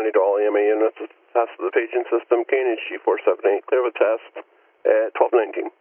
County to all EMA units. Test of the paging system, KNHG 478, clear with test at 12:19.